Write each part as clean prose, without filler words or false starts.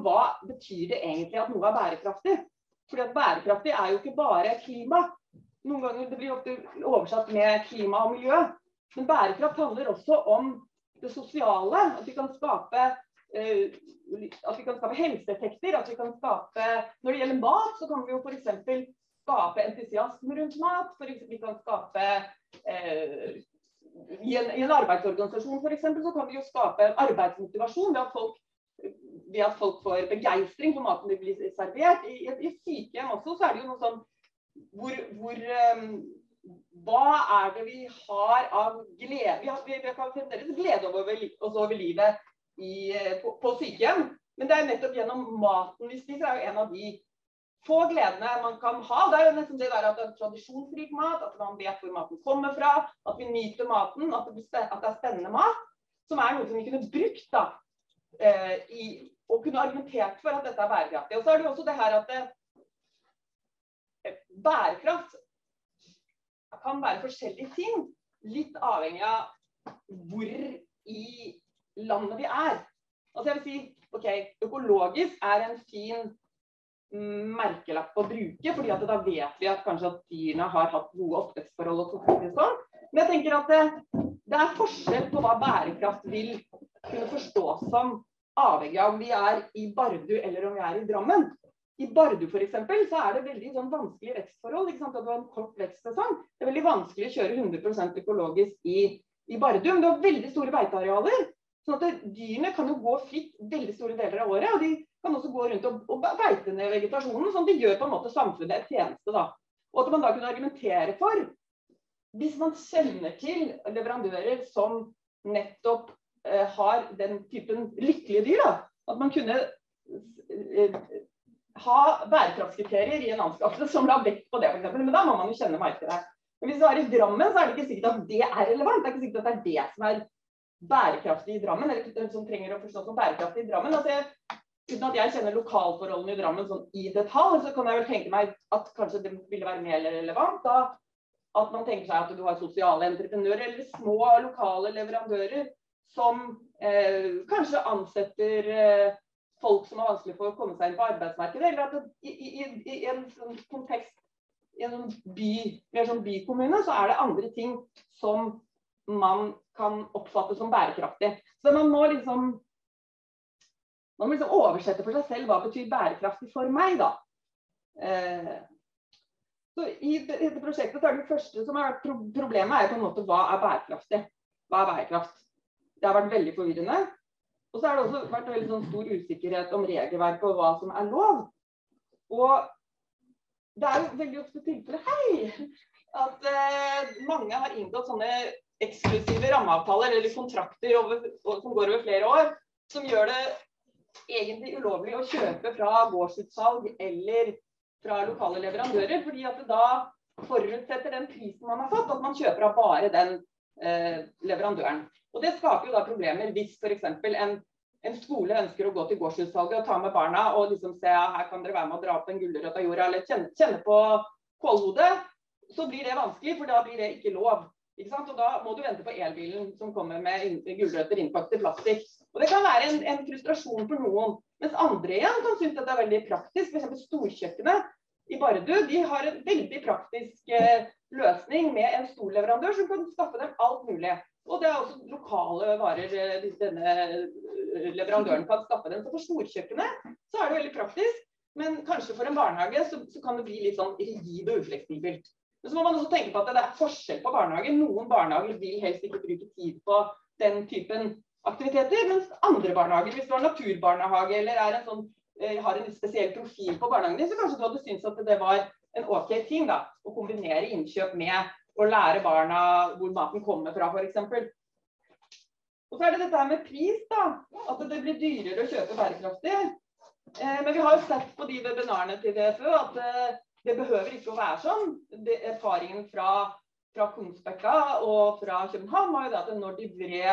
hva betyr det egentlig at noe er bærekraftig? Fordi at bærekraftig jo ikke bare klima. Noen ganger det blir ofte oversatt med klima og miljø. Men bærekraft handler også om det sosiale. At vi kan skape helseeffekter. At vi kan skape, når det gjelder mat, så kan vi jo for eksempel skape entusiasme rundt mat. Vi kan skape I en arbeidsorganisasjon for eksempel, så kan vi jo skape arbeidsmotivasjon ved at folk får begeistring for maten de blir servert. I sykehjem også så det jo noe sånn, hva det vi har av glede? Vi kan fremdeles glede over livet på sykehjem, men det nettopp gjennom maten vi spiser jo en av de få gledene man kan ha. Det jo nesten det der at det tradisjonsrik mat, at man vet hvor maten kommer fra, at vi nyter maten, at det spennende mat, som noe som vi kunne brukt da, og kunne argumentert for at dette bærekraftig. Og så det jo også det her at bærekraft kan være forskjellige ting, litt avhengig av hvor I landet vi Altså jeg vil si, ok, økologisk en fin merkelapp å bruke, fordi at da vet vi at kanskje at dyrene har hatt gode oppvekstforhold og sånn. Men jeg tenker at det forskjell på hva bærekraft vil kunne forstås som avhengig av om vi I Bardu eller om vi I Drammen. I Bardu for eksempel, så det veldig sånn vanskelige vekstforhold, ikke sant? At du har en kort vekstsesong. Det veldig vanskelig å kjøre 100% økologisk I Bardu, men du har veldig store beitearealer, sånn at dyrene kan jo gå fritt veldig store deler av året, og de kan også gå rundt og beite ned vegetasjonen, sånn at de gjør på en måte samfunnet et tjeneste da. Og at man da kunne argumentere for, hvis man kjenner til leverandører som nettopp har den typen lykkelige dyr da, at man kunne ha bærekraftskriterier I en anskaffelse som la vekt på det for eksempel, men da må man jo kjenne markedet. Men hvis du I Drammen, så det ikke sikkert at det relevant, det ikke sikkert at det det som bærekraftig I Drammen, eller som trenger å forstå som bærekraftig I Drammen. Altså, uten at jeg kjenner lokalforholdene I Drammen sånn I detalj, så kan jeg vel tenke meg at kanskje det ville være mer relevant da, at man tenker seg at du har sosiale entreprenører eller små lokale leverandører som kanskje ansetter folk som vanskelig for å komme seg inn på arbeidsmarkedet, eller at I en sånn kontekst, I en mer sånn bykommune, så det andre ting som man kan oppfatte som bærekraftig. Så man må liksom oversette for seg selv hva betyr bærekraftig for meg da. Så I dette prosjektet så det første som problemet på en måte hva bærekraftig? Hva bærekraft? Det har vært veldig forvirrende. Og så det også vært veldig sånn stor usikkerhet om regelverk og hva som lov. Og det jo veldig ofte tilfelle, at mange har inngått sånne eksklusive rammeavtaler eller kontrakter som går over flere år, som gjør det egentlig ulovlig å kjøpe fra gårdsutsalg eller fra lokale leverandører, fordi at det da forutsetter den prisen man har fått, at man kjøper av bare den leverandøren. Og det skaper jo da problemer hvis for eksempel en skole ønsker å gå til gårdsutsalget og ta med barna og liksom se, her kan dere være med å dra opp en gulrøtt av jorda, eller kjenne på kålhodet, så blir det vanskelig, for da blir det ikke lov. Ikke sant? Og da må du vente på elbilen som kommer med gulrøtter innpakket I plastikk. Og det kan være en frustrasjon for noen, mens andre igjen kan synes at det veldig praktisk. For eksempel storkjøkkenet I Bardu, de har en veldig praktisk løsning med en stor leverandør som kan skaffe dem alt mulig. Og det også lokale varer denne leverandøren kan skaffe dem. Så for storkjøkkenet så det veldig praktisk, men kanskje for en barnehage så kan det bli litt sånn rigid og ufleksibelt. Men så må man også tenke på at det forskjell på barnehager. Noen barnehager vil helst ikke bruke tid på den typen aktiviteter, mens andre barnehager, hvis du har naturbarnehage eller har en spesiell profil på barnehagen din, så kanskje du hadde syntes at det var en ok ting da, å kombinere innkjøp med å lære barna hvor maten kommer fra, for eksempel. Og så det dette her med pris da, at det blir dyrere å kjøpe bærekraftig. Men vi har jo sett på de webinarene til DFØ at det behøver ikke å være sånn. Erfaringen fra Kongsbækka og fra København var jo det at når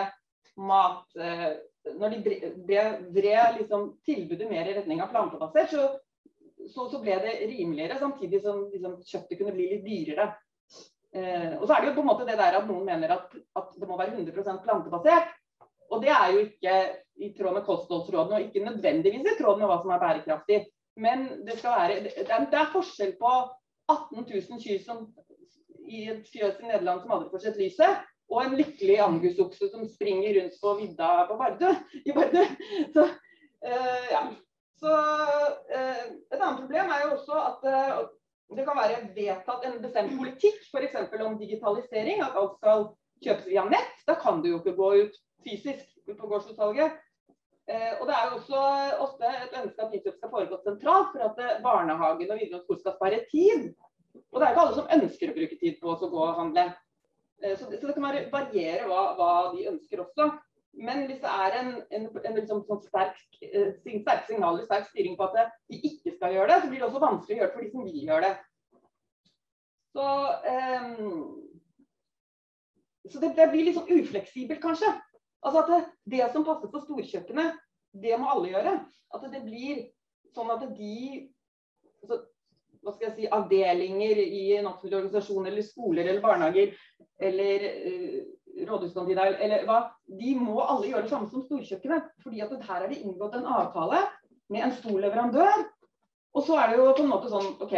de vred liksom tilbudet mer I retning av plantebasert, så ble det rimeligere, samtidig som liksom, kjøttet kunne bli litt dyrere. Og så det jo på en måte det der at noen mener at det må være 100% plantebasert, Og det jo ikke i tråd med kostholdsrådene, og ikke nødvendigvis i tråd med hva som bærekraftig. Men det forskjell på 18 000 kyr som i et fjøs i Nederland som aldri får sett lyset, og en lykkelig angusokse som springer rundt på vidda på i Bardu. Så, ja. Så et annet problem jo også at det kan være vedtatt en bestemt politikk, for eksempel om digitalisering, at alt skal kjøpes via nett. Da kan du jo ikke gå ut fysisk på gårdsutsalget. Og det jo også ofte et ønske at innkjøp skal foregå sentralt, for at barnehagen og videregående skole skal spare tid. Og det ikke alle som ønsker å bruke tid på å gå og handle. Så det kan variere hva de ønsker også. Men hvis det en liksom sånn sterk signaler, sterk styring på at de ikke skal gjøre det, så blir det også vanskelig å gjøre det for de som vil gjøre det. Så det blir litt sånn ufleksibelt kanskje. Altså at det som passer på storkjøkkenet, det må alle gjøre. At det blir sånn at hva skal jeg si, avdelinger i en offentlig organisasjon, eller skoler, eller barnehager, eller rådhuskantider, eller hva, de må alle gjøre det samme som storkjøkkenet, fordi at her det inngått en avtale med en stor leverandør, og så det jo på en måte sånn, ok,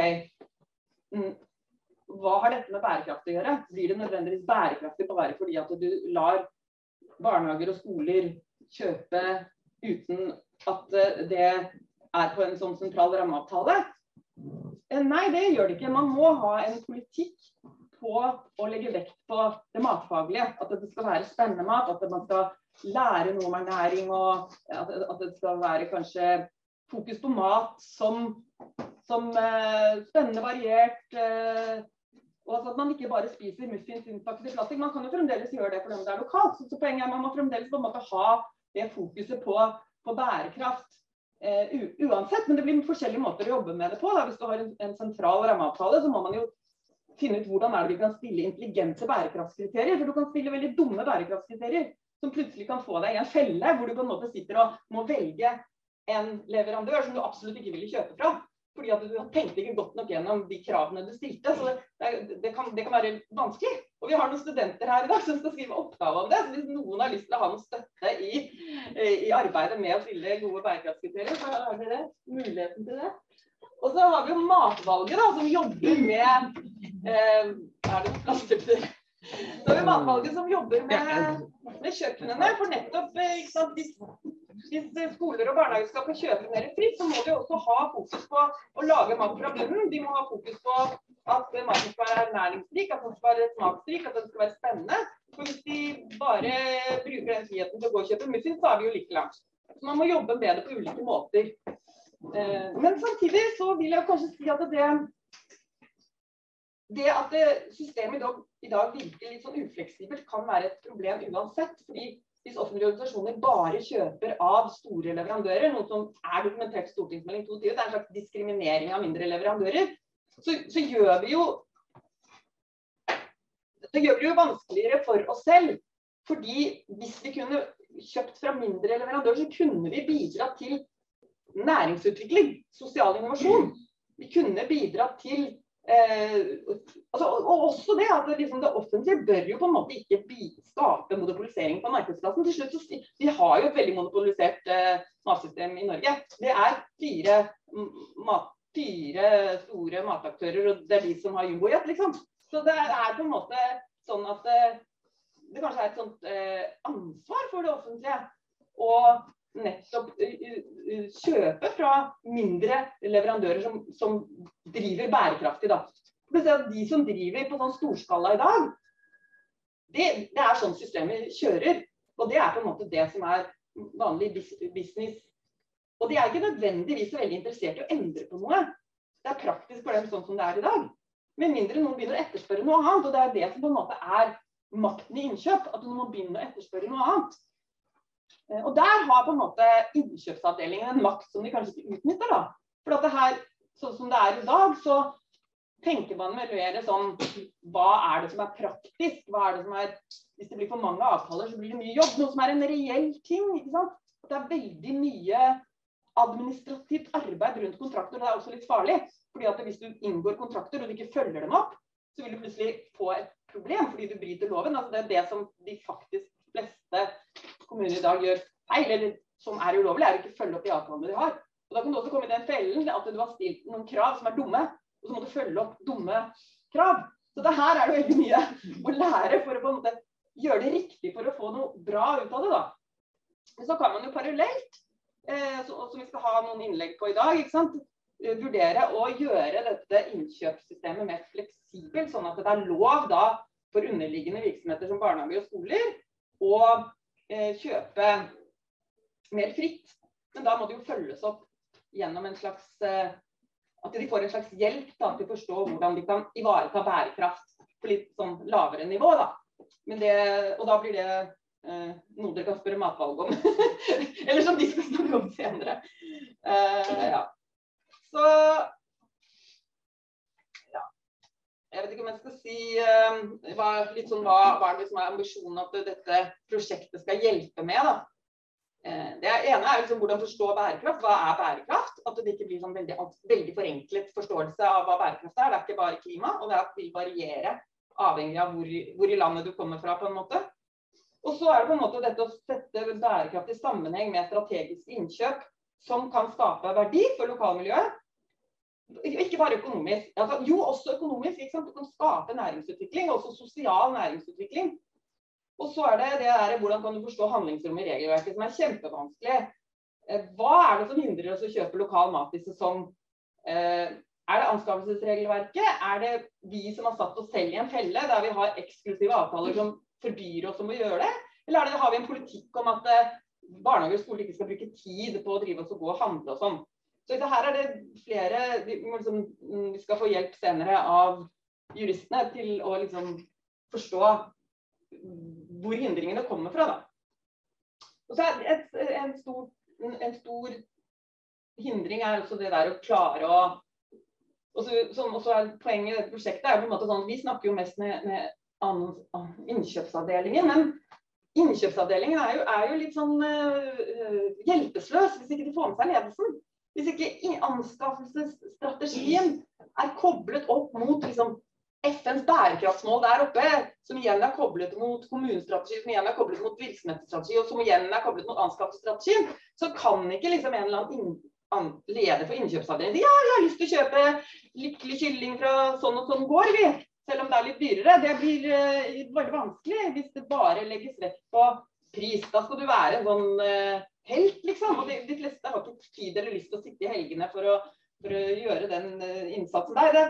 hva har dette med bærekraft å gjøre? Blir det nødvendigvis bærekraftig bare fordi at du lar barnehager og skoler kjøpe uten at det på en sånn sentral rammeavtale? Nei, det gjør det ikke. Man må ha en politikk på å legge vekt på det matfaglige. At det skal være spennende mat, at man skal lære noe om ernæring, og at det skal være kanskje fokus på mat som spennende, variert, og at man ikke bare spiser muffins innpakket i plastikk. Man kan jo fremdeles gjøre det for dem det lokalt. Så poenget man må fremdeles på en måte ha det fokuset på bærekraft. Uansett, men det blir forskjellige måter å jobbe med det på. Hvis du har en sentral rammeavtale, så må man jo finne ut hvordan vi kan stille intelligente bærekraftskriterier, for du kan stille veldig dumme bærekraftskriterier, som plutselig kan få deg i en felle, hvor du på en måte sitter og må velge en leverandør som du absolutt ikke ville kjøpe fra, fordi at du tenkte ikke godt nok gjennom de kravene du stilte, så det kan være vanskelig. Og vi har noen studenter her i dag som skal skrive oppgave om det, så hvis noen har lyst til å ha noen støtte i arbeidet med å stille gode bærekraftskriterier, så har dere muligheten til det. Og så har vi jo Matvalget da, som jobber med, det plaster til det? Så har vi Matvalget som jobber med kjøkkenene, for nettopp, ikke sant, hvis skoler og barnehager skal få kjøpe mer fritt, så må de også ha fokus på å lage mat fra bunnen. De må ha fokus på at maten skal være ernæringsrik, at den skal være smaksrik, at den skal være spennende. For hvis de bare bruker den friheten til å gå og kjøpe muffins, så vi jo like langt. Så man må jobbe med det på ulike måter. Men samtidig så vil jeg kanskje si at det at systemet i dag virker litt sånn ufleksibelt kan være et problem uansett, fordi hvis offentlige organisasjoner bare kjøper av store leverandører, noe som dokumentert i Stortingsmelding 22, det en slags diskriminering av mindre leverandører, så gjør vi jo vanskeligere for oss selv, fordi hvis vi kunne kjøpt fra mindre leverandører, så kunne vi bidra til næringsutvikling, sosial innovasjon. Vi kunne bidra til og også det at liksom det offentlige bør jo på en måte ikke skape monopolisering på markedsplassen. Til slutt, vi har jo et veldig monopolisert matsystem i Norge. Det 4 store mataktører, og det de som har jumbojet, liksom. Så det på en måte sånn at det kanskje et sånt ansvar for det offentlige å nettopp kjøpe fra mindre leverandører som driver bærekraftig da. De som driver på sånn storskala i dag, det sånn systemet kjører, og det på en måte det som vanlig business. Og de ikke nødvendigvis veldig interessert i å endre på noe. Det praktisk for dem sånn som det i dag. Med mindre noen begynner å etterspørre noe annet, og det det som på en måte makten i innkjøp, at noen må begynne å etterspørre noe annet. Og der har på en måte innkjøpsavdelingen en makt som de kanskje ikke utnytter da. For at det her, sånn som det i dag, så tenker man med mer sånn, hva det som praktisk? Hva det som hvis det blir for mange avtaler, så blir det mye jobb. Noe som en reell ting, ikke sant? At det veldig mye administrativt arbeid rundt kontrakter, og det også litt farlig. Fordi at hvis du inngår kontrakter og du ikke følger dem opp, så vil du plutselig få et problem fordi du bryter loven. Altså det det som de faktisk fleste kommuner I dag gjør feil, eller som ulovlig, å ikke følge opp de avtalene de har. Og da kan du også komme I den fellen at du har stilt noen krav som dumme, og så må du følge opp dumme krav. Så det her det veldig mye å lære for å på en måte gjøre det riktig for å få noe bra ut av det da. Men så kan man jo parallelt, som vi skal ha noen innlegg på I dag, ikke sant? Vurdere å gjøre dette innkjøpssystemet mer fleksibelt, sånn at det lov da for underliggende virksomheter som barnehager og skoler å kjøpe mer fritt. Men da må det jo følges opp gjennom en slags, at de får en slags hjelp da, til å forstå hvordan de kan ivareta bærekraft på litt sånn lavere nivå da. Men det, og da blir det noe dere kan spørre matvalg om. Eller som de skal snakke om senere. Ja. Så, ja. Jeg vet ikke om jeg skal si litt sånn hva det som ambisjonen at dette prosjektet skal hjelpe med da. Det ene liksom hvordan forstå bærekraft. Hva bærekraft? At det ikke blir sånn veldig forenklet forståelse av hva bærekraft det ikke bare klima, og det vil variere avhengig av hvor I landet du kommer fra på en måte. Og så det på en måte dette å sette bærekraft I sammenheng med strategiske innkjøp som kan skape verdi for lokalmiljøet. Ikke bare økonomisk. Altså, jo, også økonomisk. Ikke sant? Du kan skape næringsutvikling, også sosial næringsutvikling. Og så det hvordan kan du forstå handlingsrom I regelverket, som kjempevanskelig. Hva det som hindrer oss å kjøpe lokal mat I sesong? Det anskaffelsesregelverket? Det vi som har satt oss selv I en felle, der vi har eksklusive avtaler som forbyr oss om å gjøre det? Eller har vi en politikk om at barnehager og skole ikke skal bruke tid på å drive oss og gå og handle og sånn? Så her det flere, vi skal få hjelp senere av juristene til å liksom forstå hvor hindringene kommer fra da. Og så en stor hindring også det der å klare å, som også poenget I dette prosjektet på en måte sånn, vi snakker jo mest med innkjøpsavdelingen, men innkjøpsavdelingen jo litt sånn hjelpeløs hvis ikke de får med seg ledelsen. Hvis ikke anskaffelsesstrategien koblet opp mot liksom, FNs bærekraftsmål der oppe, som igjen koblet mot kommunestrategi, som igjen koblet mot virksomhetsstrategi, og som igjen koblet mot anskaffelsesstrategien, så kan ikke liksom en eller annen leder for innkjøpsavdelingen si, ja, jeg har lyst til å kjøpe lykkelig kylling fra sånn og sånn gård, vi. Selv om det litt dyrere. Det blir veldig vanskelig hvis det bare legges vekt på pris. Da skal du være en sånn helt, liksom. Og de fleste har ikke tid eller lyst til å sitte I helgene for å gjøre den innsatsen der.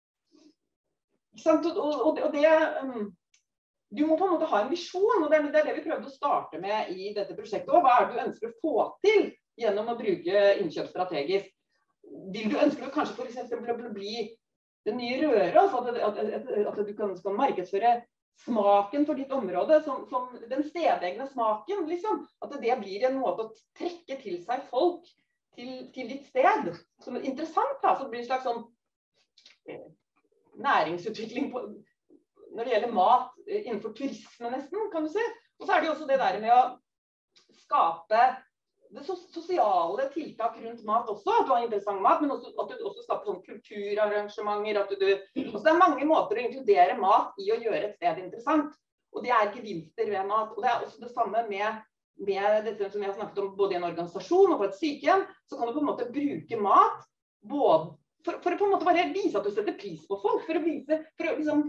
Og det, du må på en måte ha en visjon, og det det vi prøvde å starte med I dette prosjektet. Og hva det du ønsker å få til gjennom å bruke innkjøp strategisk? Ønsker du kanskje for eksempel å bli det nye Røros, at du kan markedsføre smaken for ditt område, som den stedegne smaken, liksom. At det blir en måte å trekke til seg folk til ditt sted, som interessant, da. Så det blir en slags sånn næringsutvikling når det gjelder mat, innenfor turisme nesten, kan du si. Og så det jo også det der med å skape det sosiale tiltak rundt mat også, at du har interessant mat, men også, at du også skaper sånn kulturarrangementer, at også det mange måter å inkludere mat I å gjøre et sted interessant, og det gevinster ved mat, og det også det samme med dette som vi har snakket om både I en organisasjon og på et sykehjem, så kan du på en måte bruke mat, både, for å på en måte bare vise at du setter pris på folk, for å liksom,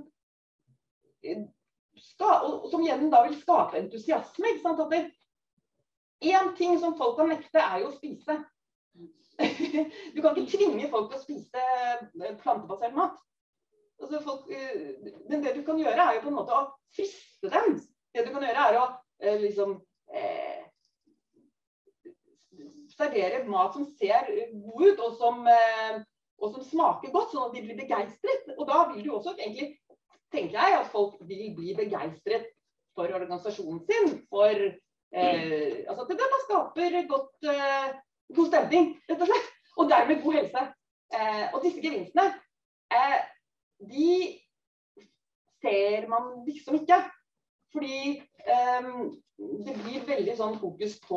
og som igjen da vil skape entusiasme, ikke sant, at en ting som folk kan nekte jo å spise. Du kan ikke tvinge folk til å spise plantebasert mat. Altså men det du kan gjøre jo på en måte å friste dem. Det du kan gjøre å liksom servere mat som ser god ut, og som smaker godt, sånn at de blir begeistret. Og da vil du også egentlig, tenker jeg, at folk vil bli begeistret for organisasjonen sin, for altså det skaper god stemning, rett og slett, og dermed god helse. Og disse gevinstene, de ser man liksom ikke, fordi det blir veldig sånn fokus på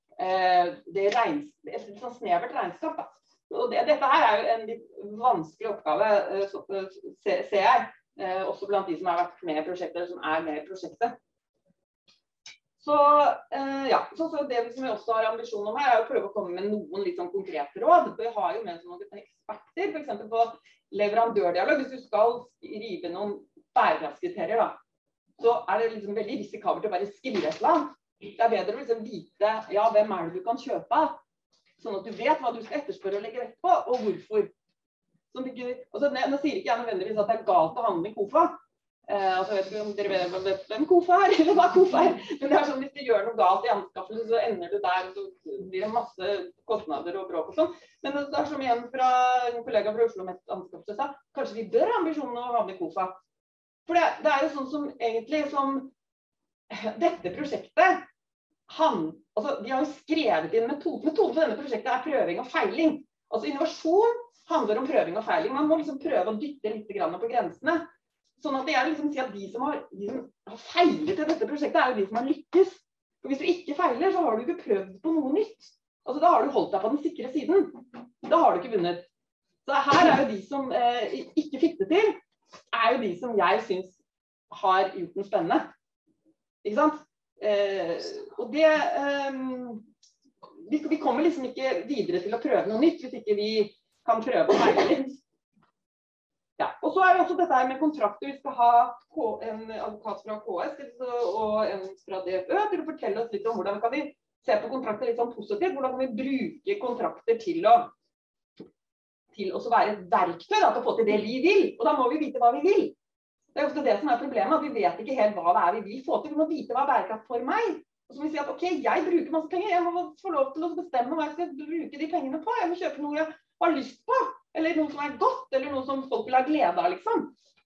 et sånn snevert regnskap. Da. Og dette her jo en litt vanskelig oppgave, ser jeg, også blant de som har vært med I prosjektet, eller som med I prosjektet. Så det som vi også har ambisjon om her, å prøve å komme med noen litt sånn konkrete råd. Vi har jo med noen eksperter, for eksempel på leverandørdialog. Hvis du skal rive noen bærekraftskriterier, da, så det liksom veldig risikabelt å bare skrive et eller annet. Det bedre å liksom vite, hvem det du kan kjøpe, sånn at du vet hva du skal etterspørre og legge vekt på, og hvorfor. Nå sier ikke jeg nødvendigvis at det galt å handle i KOFA. Jeg vet ikke om dere vet hvem KOFA eller hva KOFA men det sånn, hvis du gjør noe galt i anskaffelsen, så ender du der, så blir det masse kostnader og bråk og sånn. Men det som igjen fra en kollega fra Oslo Met anskaffelse sa, kanskje vi bør ha ambisjonen å handle i KOFA. For det jo sånn som egentlig, som dette prosjektet, de har jo skrevet inn metoden for denne prosjektet prøving og feiling. Altså innovasjon handler om prøving og feiling. Man må liksom prøve å dytte litt grann på grensene. Sånn at jeg liksom sier at de som har feilet i dette prosjektet jo de som har lykkes. For hvis du ikke feiler, så har du ikke prøvd på noe nytt. Altså da har du holdt deg på den sikre siden. Da har du ikke vunnet. Så her jo de som ikke fikk det til, jo de som jeg synes har gjort den spennende. Ikke sant? Og det vi kommer liksom ikke videre til å prøve noe nytt hvis ikke vi kan prøve å feile litt. Ja, og så det også dette med kontrakter. Vi skal ha en advokat fra KS og en fra DFØ til å fortelle oss litt om hvordan kan vi se på kontrakter litt sånn positivt, hvordan kan vi bruke kontrakter til å være et verktøy da, til å få til det vi vil, og da må vi vite hva vi vil. Det jo også det som problemet, at vi vet ikke helt hva det vi vil få til. Vi må vite hva bærekraft for meg. Og så må vi si at ok, jeg bruker masse penger, jeg må få lov til å bestemme hva jeg skal bruke de pengene på. Jeg må kjøpe noe jeg har lyst på, eller noe som godt, eller noe som folk vil ha glede av, liksom.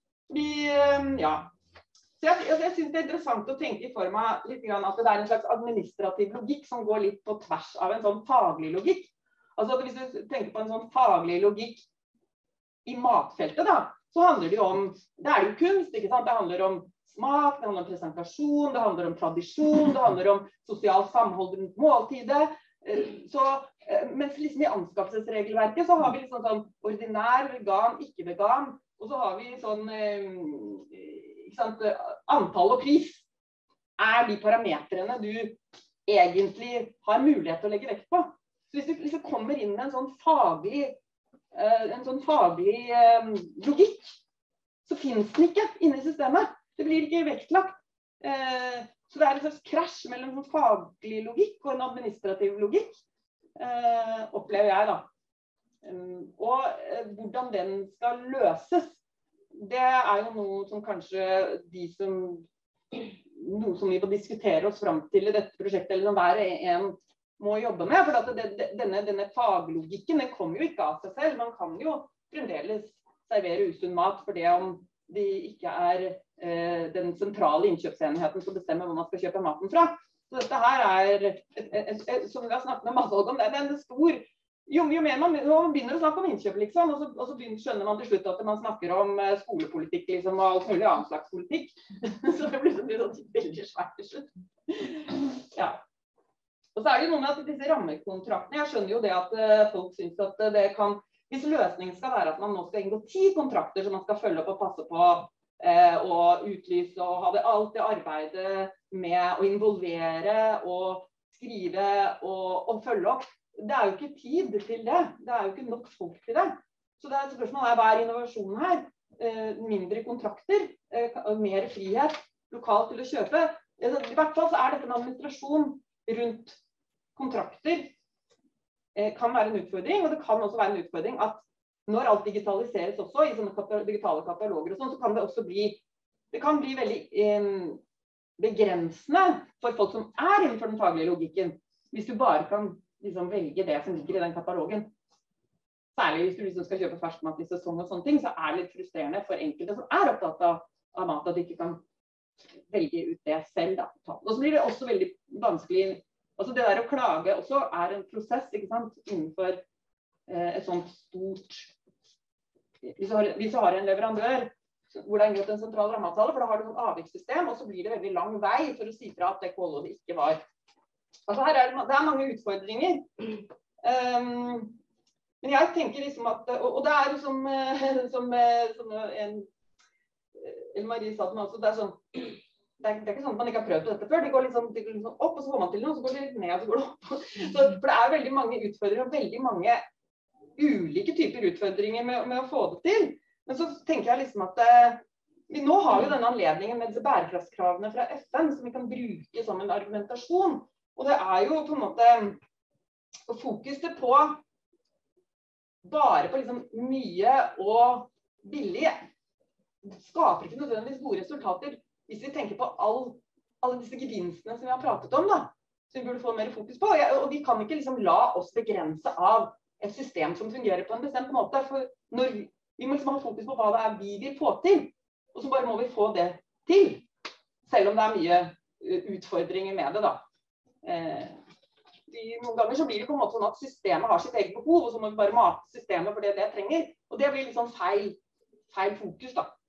Så jeg synes det interessant å tenke i form av litt grann at det en slags administrativ logikk som går litt på tvers av en sånn faglig logikk. Altså at hvis du tenker på en sånn faglig logikk i matfeltet da, så handler det jo om, det jo kunst, ikke sant? Det handler om smak, det handler om presentasjon, det handler om tradisjon, det handler om sosialt samhold rundt måltidet. Mens liksom i anskaffelsesregelverket så har vi liksom sånn ordinær, vegan, ikke vegan, og så har vi sånn ikke sant, antall og pris de parametrene du egentlig har mulighet til å legge vekt på. Så hvis du liksom kommer inn med en sånn faglig logikk, så finnes den ikke inne i systemet. Det blir ikke vektlagt. Så det en slags krasj mellom en faglig logikk og en administrativ logikk, opplever jeg da. Og hvordan den skal løses, det jo noe som kanskje noe som vi må diskutere oss frem til i dette prosjektet, eller som hver en må jobbe med, for at denne faglogikken, den kommer jo ikke av seg selv. Man kan jo fremdeles servere usunn mat, for det om det ikke den sentrale innkjøpsenheten som bestemmer hvor man skal kjøpe maten fra. Så dette her som vi har snakket med masse om, det en stor, jo mer man begynner å snakke om innkjøp, liksom, og så skjønner man til slutt at man snakker om skolepolitikk, liksom, og alt mulig annen slags politikk. Så det blir sånn veldig svært til slutt. Ja. Og så det jo noe med at disse rammekontraktene, jeg skjønner jo det at folk synes at det kan, hvis løsningen skal være at man nå skal inngå 10 kontrakter som man skal følge opp og passe på, og utlyse og ha alt det arbeidet med å involvere og skrive og følge opp, det jo ikke tid til det, det jo ikke nok folk til det. Så det spørsmålet hva innovasjonen her? Mindre kontrakter, mer frihet lokalt til å kjøpe. I hvert fall så dette en administrasjon rundt kontrakter kan være en utfordring, og det kan også være en utfordring at når alt digitaliseres også i sånne digitale kataloger og sånn, så kan det også bli veldig begrensende for folk som innenfor den faglige logikken, hvis du bare kan liksom velge det som ligger i den katalogen. Særlig hvis du liksom skal kjøpe ferskmat i sesong og sånne ting, så det litt frustrerende for enkelte som opptatt av mat, at de ikke kan velge ut det selv da. Og så blir det også veldig vanskelig. Altså det der å klage også en prosess, ikke sant, innenfor et sånt stort, hvis du har en leverandør hvor det inngått en sentral rammeavtale, for da har du et avvikssystem, og så blir det veldig lang vei for å si fra at det KLO-et ikke var. Altså her det mange utfordringer. Men jeg tenker liksom at, og det som Marie sa til meg også, det sånn, det er ikke sånn at man ikke har prøvd dette før. Det går liksom opp, og så får man til noe, så går det ned, og så går det opp. For det er veldig mange utfordringer, og veldig mange ulike typer utfordringer med å få det til. Men så tenker jeg liksom at vi nå har jo denne anledningen med disse bærekraftskravene fra FN som vi kan bruke som en argumentasjon. Og det er jo på en måte fokuset på bare på liksom mye og billig skaper ikke nødvendigvis gode resultater hvis vi tenker på alle disse gevinstene som vi har pratet om, da, som vi burde få mer fokus på. Og vi kan ikke liksom la oss begrense av et system som fungerer på en bestemt måte. For vi må liksom ha fokus på hva det er vi vil få til, og så bare må vi få det til, selv om det er mye utfordringer med det, da. Noen ganger så blir det på en måte sånn at systemet har sitt eget behov, og så må vi bare mate systemet for det trenger. Og det blir litt sånn feil fokus, da.